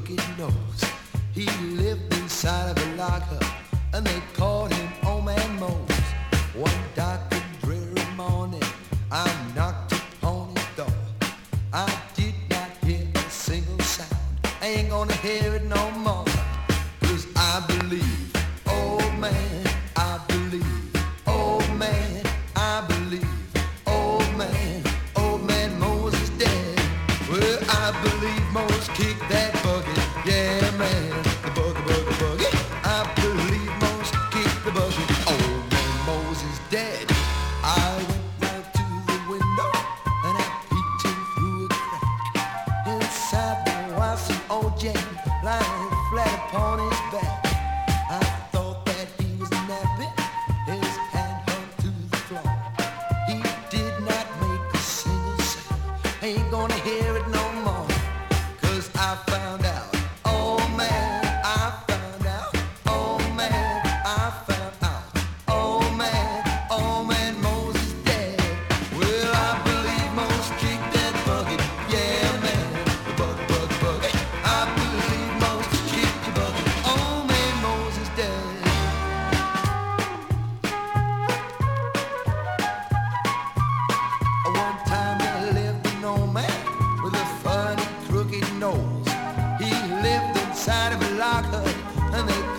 crooked nose. He lived inside of a log hut, and they called him Old Man Mose. One dark and dreary morning, I knocked upon his door. I did not hear a single sound. I ain't gonna hear it no more. 'Cause I believe, old man, I believe, old man, I believe, old man Mose is dead. Well, I believe Mose kicked that bucket, yeah man, the boogie. I believe Mose kicked the bucket, old man Mose is dead. I went right to the window and I peeked in through a crack. Inside there was some old Jane lying flat upon his back. I thought that he was napping, his hand hung to the floor. He did not make a single sound. I ain't gonna hear it no more. 'Cause I found out, oh man, I found out, oh man, I found out, oh man Mose is dead. Well, I believe Mose kicked that bucket, yeah man, the boogie. I believe Mose kicked the bucket, oh man Mose is dead. One time there lived an old man with a funny crooked nose. He lived inside of a log hut, and they